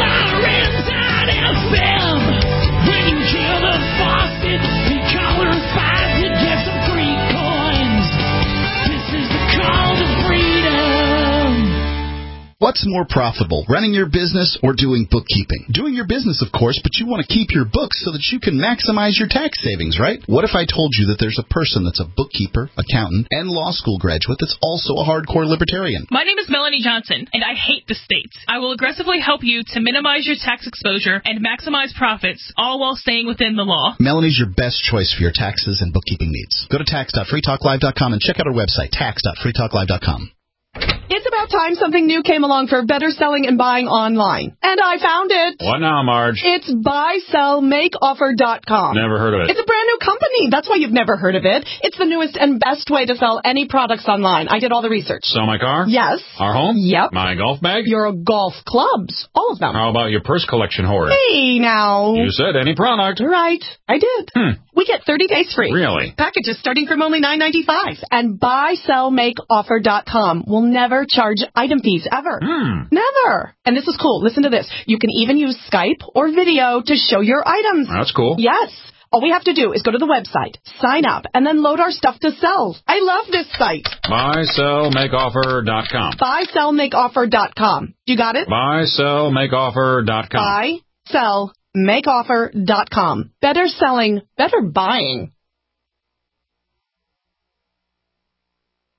S19: LRN.FM. When you hear the faucet and caller 5, you get some free coins. This is the call to freedom.
S4: What's more profitable, running your business or doing bookkeeping? Doing your business, of course, but you want to keep your books so that you can maximize your tax savings, right? What if I told you that there's a person that's a bookkeeper, accountant, and law school graduate that's also a hardcore libertarian?
S5: My name is Melanie Johnson, and I hate the states. I will aggressively help you to minimize your tax exposure and maximize profits, all while staying within the law.
S4: Melanie's your best choice for your taxes and bookkeeping needs. Go to tax.freetalklive.com and check out our website, tax.freetalklive.com.
S20: It's about time something new came along for better selling and buying online. And I found it.
S21: What now, Marge?
S20: It's buysellmakeoffer.com.
S21: Never heard of it.
S20: It's a brand new company. That's why you've never heard of it. It's the newest and best way to sell any products online. I did all the research.
S21: Sell my car?
S20: Yes.
S21: Our home?
S20: Yep.
S21: My golf bag?
S20: Your golf clubs. All of them.
S21: How about your purse collection horror?
S20: Hey, now.
S21: You said any product.
S20: Right. I did. We get 30 days free.
S21: Really?
S20: Packages starting from only $9.95. And buysellmakeoffer.com will never charge item fees ever. Never. And this is cool. Listen to this. You can even use Skype or video to show your items.
S21: That's cool.
S20: Yes. All we have to do is go to the website, sign up, and then load our stuff to sell. I love this site.
S21: Buysellmakeoffer.com.
S20: Buysellmakeoffer.com. You got it?
S21: Buysellmakeoffer.com.
S20: Buysellmakeoffer.com. Better selling, better buying.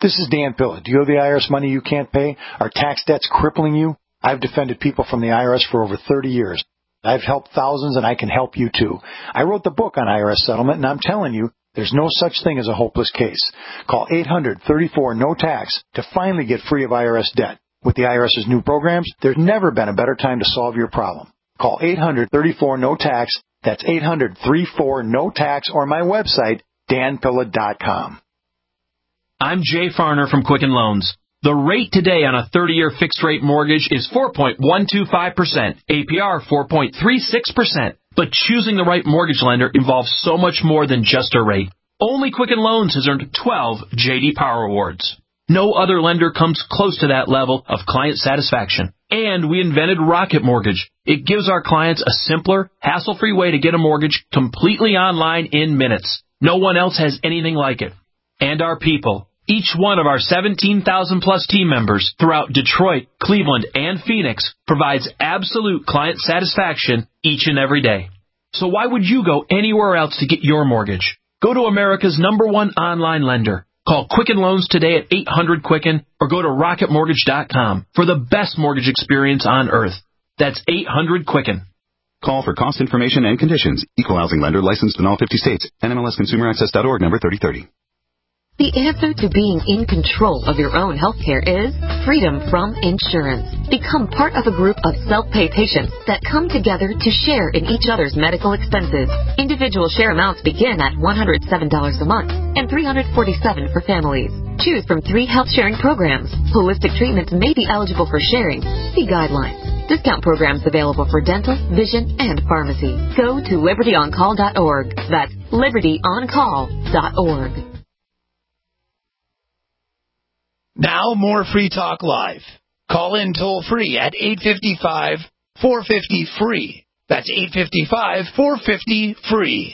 S1: This is Dan Pilla. Do you owe the IRS money you can't pay? Are tax debts crippling you? I've defended people from the IRS for over 30 years. I've helped thousands, and I can help you too. I wrote the book on IRS settlement, and I'm telling you, there's no such thing as a hopeless case. Call 800-34-NO-TAX to finally get free of IRS debt. With the IRS's new programs, there's never been a better time to solve your problem. Call 800-34-NO-TAX. That's 800-34-NO-TAX, or my website, danpilla.com.
S22: I'm Jay Farner from Quicken Loans. The rate today on a 30-year fixed-rate mortgage is 4.125%, APR 4.36%. But choosing the right mortgage lender involves so much more than just a rate. Only Quicken Loans has earned 12 J.D. Power Awards. No other lender comes close to that level of client satisfaction. And we invented Rocket Mortgage. It gives our clients a simpler, hassle-free way to get a mortgage completely online in minutes. No one else has anything like it. And our people. Each one of our 17,000-plus team members throughout Detroit, Cleveland, and Phoenix provides absolute client satisfaction each and every day. So why would you go anywhere else to get your mortgage? Go to America's #1 online lender. Call Quicken Loans today at 800-QUICKEN or go to rocketmortgage.com for the best mortgage experience on earth. That's 800-QUICKEN.
S23: Call for cost information and conditions. Equal housing lender licensed in all 50 states. NMLSConsumerAccess.org number 3030.
S9: The answer to being in control of your own healthcare is freedom from insurance. Become part of a group of self-pay patients that come together to share in each other's medical expenses. Individual share amounts begin at $107 a month and $347 for families. Choose from 3 health-sharing programs. Holistic treatments may be eligible for sharing. See guidelines. Discount programs available for dental, vision, and pharmacy. Go to libertyoncall.org. That's libertyoncall.org.
S14: Now more Free Talk Live. Call in toll-free at 855-450-FREE. That's 855-450-FREE.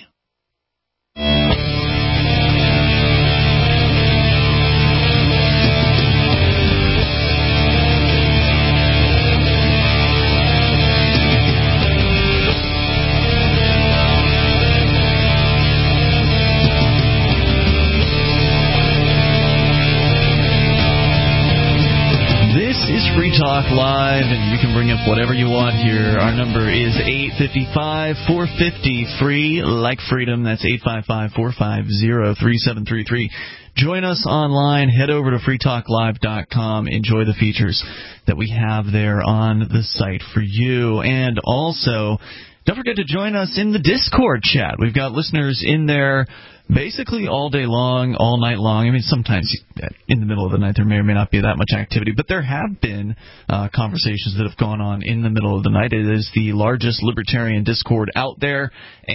S7: Free Talk Live, and you can bring up whatever you want here. Our number is 855-450-FREE, like freedom. That's 855-450-3733. Join us online. Head over to freetalklive.com. Enjoy the features that we have there on the site for you. And also, don't forget to join us in the Discord chat. We've got listeners in there basically all day long, all night long. I mean, sometimes in the middle of the night there may or may not be that much activity, but there have been conversations that have gone on in the middle of the night. It is the largest libertarian Discord out there,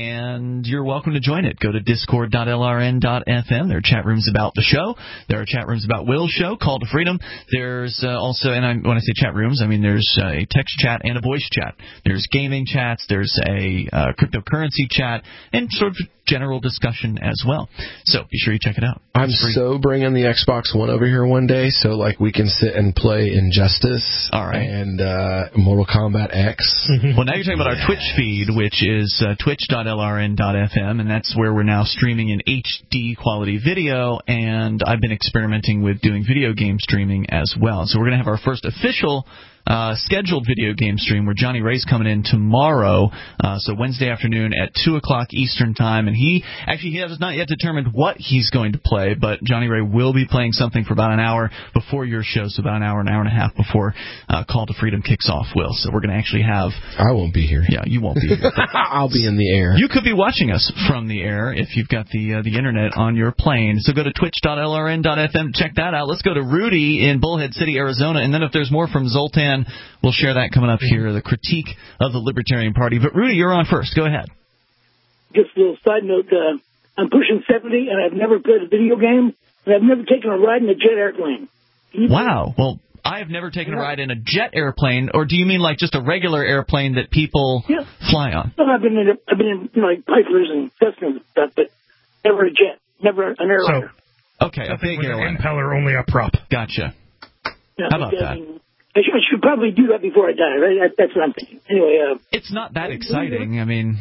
S7: and you're welcome to join it. Go to discord.lrn.fm. There are chat rooms about the show. There are chat rooms about Will's show, Call to Freedom. There's also, and when I say chat rooms, I mean there's a text chat and a voice chat. There's gaming chats. There's a cryptocurrency chat, and sort of general discussion as well. So be sure you check it out.
S2: I'm so bringing the Xbox One over here one day so like we can sit and play Injustice and Mortal Kombat X.
S7: Well, now you're talking about our Twitch feed, which is twitch.lrn.fm, and that's where we're now streaming in HD quality video, and I've been experimenting with doing video game streaming as well. So we're going to have our first official scheduled video game stream where Johnny Ray's coming in tomorrow, so Wednesday afternoon at 2 o'clock Eastern Time, and he has not yet determined what he's going to play, but Johnny Ray will be playing something for about an hour before your show, so about an hour and a half before Call to Freedom kicks off, Will. So we're going to actually have...
S2: I won't be here.
S7: Yeah, you won't be here.
S2: I'll be in the air.
S7: You could be watching us from the air if you've got the internet on your plane. So go to twitch.lrn.fm, check that out. Let's go to Rudy in Bullhead City, Arizona, and then if there's more from Zoltan, we'll share that coming up here, the critique of the Libertarian Party. But, Rudy, you're on first. Go ahead.
S24: Just a little side note. I'm pushing 70, and I've never played a video game, and I've never taken a ride in a jet airplane.
S7: Wow. Well, I have never taken a ride in a jet airplane, or do you mean like just a regular airplane that people fly on?
S24: No, I've been in like Pipers and Cessnas and stuff, but never a jet, never an airliner.
S7: So, okay, a big airliner.
S3: Impeller, only a prop.
S7: Gotcha.
S24: Yeah,
S7: how about that?
S24: I should probably do that before I die, right? That's what I'm thinking. Anyway,
S7: it's not that exciting. I mean,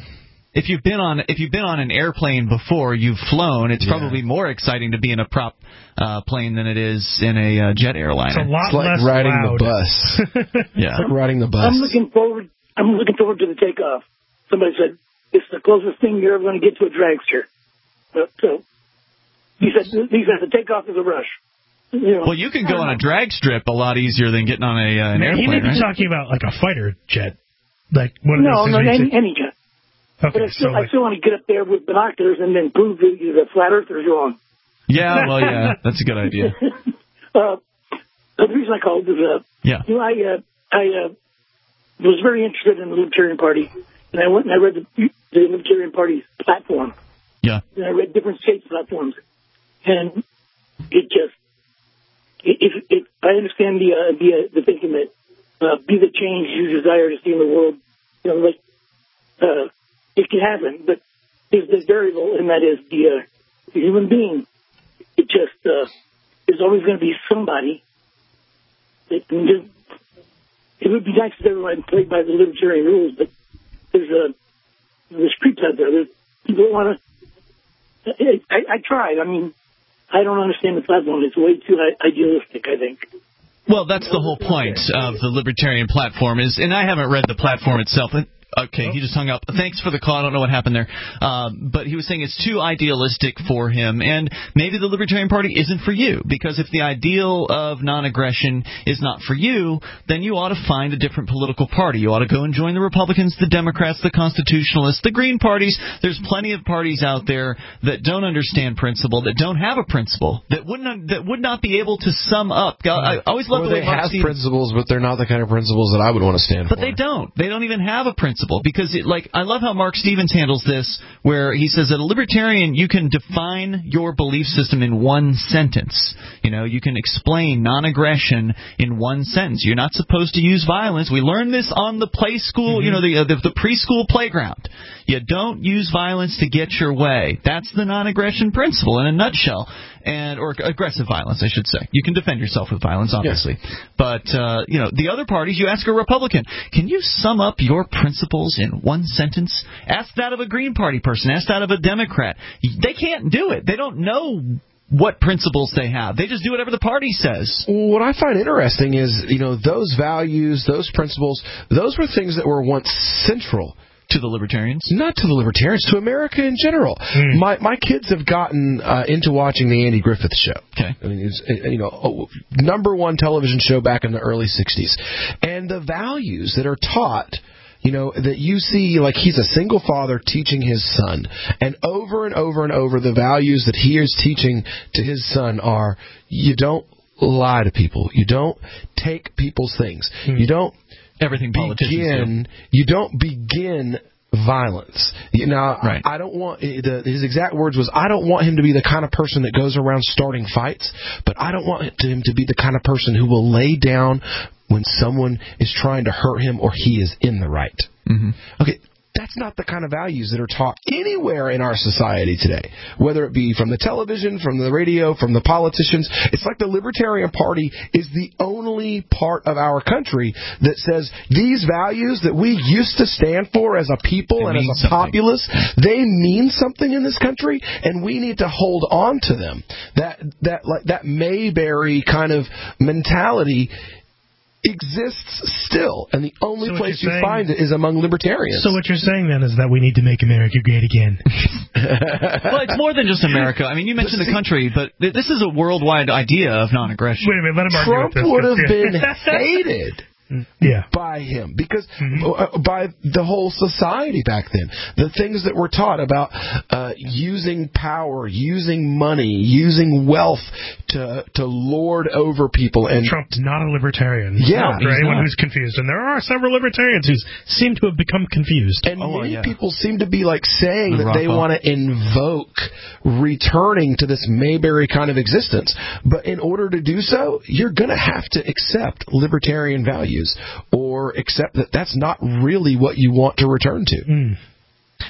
S7: if you've been on an airplane before, you've flown, it's probably more exciting to be in a prop plane than it is in a jet airliner.
S3: It's a lot
S2: It's like
S3: less
S2: riding
S3: loud.
S2: the bus.
S7: Yeah.
S2: It's like riding the bus.
S24: I'm looking forward to the takeoff. Somebody said it's the closest thing you're ever going to get to a dragster. So he said the takeoff is a rush.
S7: Well, you can go on a drag strip a lot easier than getting on an airplane.
S3: He may be
S7: right?
S3: talking about like a fighter jet, like one of
S24: No,
S3: those things.
S24: any jet.
S3: Okay,
S24: But I still want to get up there with binoculars and then prove the flat earthers wrong.
S7: Yeah, well, yeah, that's a good idea.
S24: The reason I called is, I was very interested in the Libertarian Party, and I went and I read the Libertarian Party's platform.
S7: Yeah.
S24: And I read different states' platforms, and it just, I understand the thinking that be the change you desire to see in the world. It can happen, but there's this variable, and that is the human being. It just there's always going to be somebody that can just. It would be nice if everyone played by the libertarian rules, but there's creeps out there. There's people that want to. I tried. I mean, I don't understand the platform. It's way too idealistic, I think.
S7: Well, that's the whole point of the Libertarian platform is, and I haven't read the platform itself. Okay, he just hung up. Thanks for the call. I don't know what happened there. But he was saying it's too idealistic for him, and maybe the Libertarian Party isn't for you, because if the ideal of non-aggression is not for you, then you ought to find a different political party. You ought to go and join the Republicans, the Democrats, the Constitutionalists, the Green parties. There's plenty of parties out there that don't understand principle, that don't have a principle, that would not be able to sum up. I always love the way
S2: they have principles, but they're not the kind of principles that I would want to stand for.
S7: But they don't. They don't even have a principle. Because, I love how Mark Stevens handles this, where he says that a libertarian, you can define your belief system in one sentence. You can explain non-aggression in one sentence. You're not supposed to use violence. We learned this on the play school, the preschool playground. You don't use violence to get your way. That's the non-aggression principle in a nutshell. Or aggressive violence, I should say. You can defend yourself with violence, obviously. Yes. But, the other parties, you ask a Republican, can you sum up your principles in one sentence? Ask that of a Green Party person. Ask that of a Democrat. They can't do it. They don't know what principles they have. They just do whatever the party says.
S2: What I find interesting is, those values, those principles, those were things that were once central
S7: to the libertarians?
S2: Not to the libertarians, to America in general. My kids have gotten into watching the Andy Griffith Show.
S7: Okay.
S2: I mean, it's number one television show back in the early 60s. And the values that are taught, that you see, like he's a single father teaching his son. And over and over and over, the values that he is teaching to his son are, you don't lie to people. You don't take people's things. You don't
S7: everything politicians do.
S2: You don't begin violence.
S7: Right.
S2: I don't want his exact words was, I don't want him to be the kind of person that goes around starting fights, but I don't want him to be the kind of person who will lay down when someone is trying to hurt him or he is in the right.
S7: Mm-hmm.
S2: Okay. That's not the kind of values that are taught anywhere in our society today, whether it be from the television, from the radio, from the politicians. It's like the Libertarian Party is the only part of our country that says these values that we used to stand for as a people and as a populace, they mean something in this country, and we need to hold on to them. That Mayberry kind of mentality exists still, and the only place you find it is among libertarians.
S3: So what you're saying then is that we need to make America great again.
S7: Well, it's more than just America. I mean, you mentioned the country, but this is a worldwide idea of non-aggression.
S3: Wait a minute, let him argue
S2: Trump
S3: with this.
S2: would have been hated
S3: Yeah.
S2: by him, because by the whole society back then. The things that were taught about using power, using money, using wealth to lord over people. And
S3: Trump's not a libertarian.
S2: Yeah,
S3: for anyone who's confused. And there are several libertarians who seem to have become confused.
S2: And many people seem to be like saying that they want to invoke returning to this Mayberry kind of existence. But in order to do so, you're going to have to accept libertarian values, or accept that that's not really what you want to return to.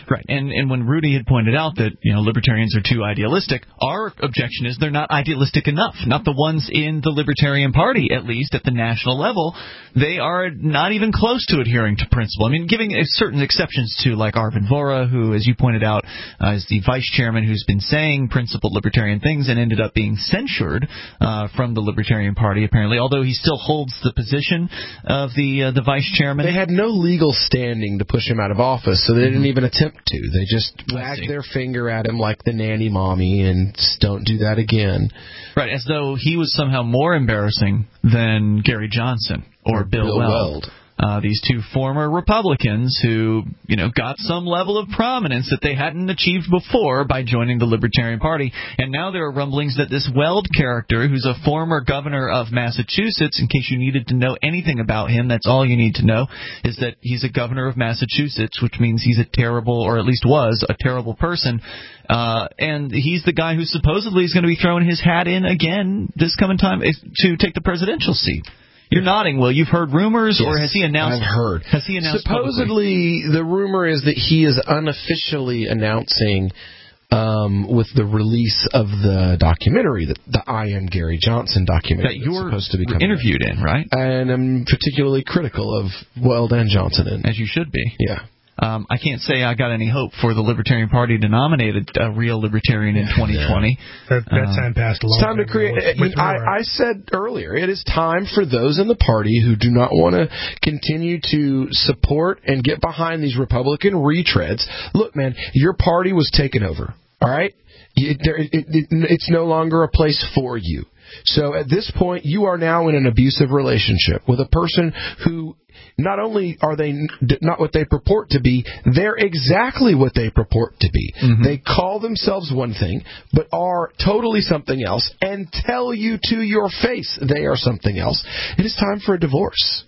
S7: Right, and when Rudy had pointed out that libertarians are too idealistic, our objection is they're not idealistic enough. Not the ones in the Libertarian Party, at least at the national level. They are not even close to adhering to principle. I mean, giving certain exceptions to, like Arvin Vohra, who, as you pointed out, is the vice chairman who's been saying principled libertarian things and ended up being censured from the Libertarian Party, apparently, although he still holds the position of the vice chairman.
S2: They had no legal standing to push him out of office, so they didn't even attempt to. They just wagged their finger at him like the nanny mommy and don't do that again.
S7: Right, as though he was somehow more embarrassing than Gary Johnson or Bill Weld. These two former Republicans who, got some level of prominence that they hadn't achieved before by joining the Libertarian Party. And now there are rumblings that this Weld character, who's a former governor of Massachusetts, in case you needed to know anything about him, that's all you need to know, is that he's a governor of Massachusetts, which means he's a terrible, or at least was, a terrible person. And he's the guy who supposedly is going to be throwing his hat in again this coming time to take the presidential seat. You're nodding, Will. You've heard rumors, or has he announced?
S2: I've heard.
S7: Has he announced
S2: Supposedly, the rumor is that he is unofficially announcing with the release of the documentary, the I Am Gary Johnson documentary.
S7: That you're
S2: supposed to be
S7: interviewed in, right?
S2: And I'm particularly critical of Weld and Johnson in.
S7: As you should be.
S2: Yeah.
S7: I can't say I got any hope for the Libertarian Party to nominate a real libertarian in 2020.
S3: That time passed a long time.
S2: It's time to create. I said earlier, it is time for those in the party who do not want to continue to support and get behind these Republican retreads. Look, man, your party was taken over. All right, it's no longer a place for you. So at this point, you are now in an abusive relationship with a person who. Not only are they not what they purport to be, they're exactly what they purport to be. Mm-hmm. They call themselves one thing, but are totally something else, and tell you to your face they are something else. It is time for a divorce.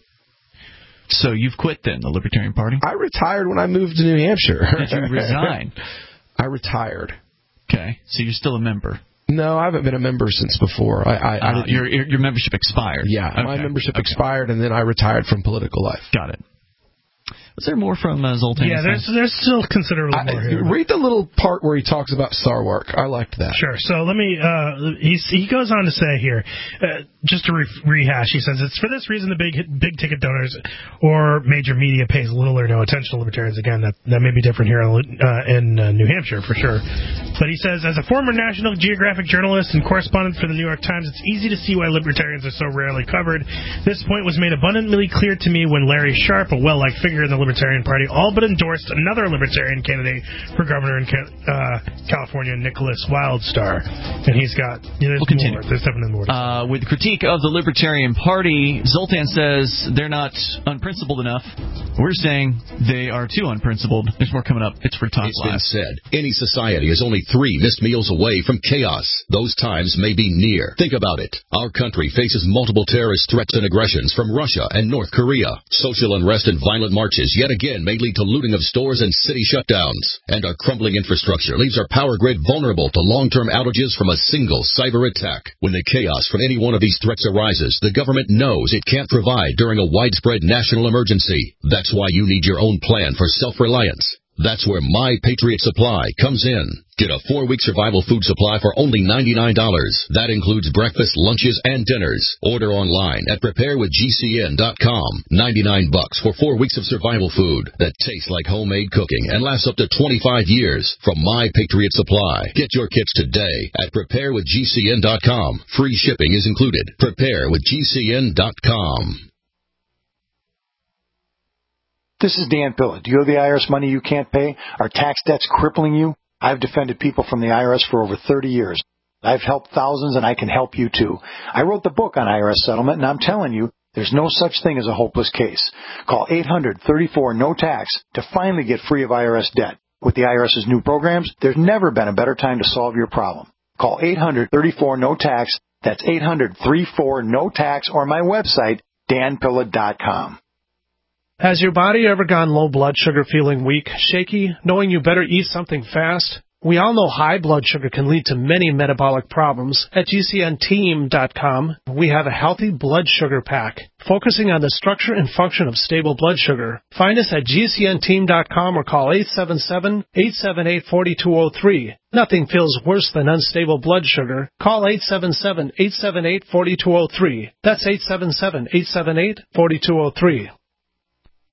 S7: So you've quit then, the Libertarian Party?
S2: I retired when I moved to New Hampshire.
S7: Did you resign?
S2: I retired.
S7: Okay, so you're still a member.
S2: No, I haven't been a member since before.
S7: Your membership expired.
S2: Yeah, okay. My membership expired, and then I retired from political life.
S7: Got it. Was there more from Zoltan?
S3: Yeah, there's still considerably more here.
S2: Read the little part where he talks about Sarwark. I liked that.
S3: Sure. So let me. He goes on to say here, just to rehash. He says it's for this reason the big ticket donors or major media pays little or no attention to libertarians. Again, that may be different here in New Hampshire for sure. But he says, as a former National Geographic journalist and correspondent for the New York Times, it's easy to see why libertarians are so rarely covered. This point was made abundantly clear to me when Larry Sharpe, a well-liked figure in the Libertarian Party, all but endorsed another Libertarian candidate for governor in California, Nicholas Wildstar. And he's got...
S7: we'll continue.
S3: There's definitely more.
S7: With critique of the Libertarian Party, Zoltan says they're not unprincipled enough. We're saying they are too unprincipled. There's more coming up. It's Free Talk Live.
S6: It's been said, any society is only 3 missed meals away from chaos. Those times may be near. Think about it. Our country faces multiple terrorist threats and aggressions from Russia and North Korea. Social unrest and violent marches yet again may lead to looting of stores and city shutdowns. And our crumbling infrastructure leaves our power grid vulnerable to long-term outages from a single cyber attack. When the chaos from any one of these threats arises, the government knows it can't provide during a widespread national emergency. That's why you need your own plan for self-reliance. That's where My Patriot Supply comes in. Get a 4-week survival food supply for only $99. That includes breakfast, lunches, and dinners. Order online at preparewithgcn.com. $99 for 4 weeks of survival food that tastes like homemade cooking and lasts up to 25 years from My Patriot Supply. Get your kits today at preparewithgcn.com. Free shipping is included. Preparewithgcn.com.
S1: This is Dan Pilla. Do you owe the IRS money you can't pay? Are tax debts crippling you? I've defended people from the IRS for over 30 years. I've helped thousands, and I can help you too. I wrote the book on IRS settlement, and I'm telling you, there's no such thing as a hopeless case. Call 800-34-NO-TAX to finally get free of IRS debt. With the IRS's new programs, there's never been a better time to solve your problem. Call 800-34-NO-TAX. That's 800-34-NO-TAX, or my website, danpilla.com.
S8: Has your body ever gone low blood sugar, feeling weak, shaky, knowing you better eat something fast? We all know high blood sugar can lead to many metabolic problems. At GCNteam.com, we have a healthy blood sugar pack, focusing on the structure and function of stable blood sugar. Find us at GCNteam.com or call 877-878-4203. Nothing feels worse than unstable blood sugar. Call 877-878-4203. That's 877-878-4203.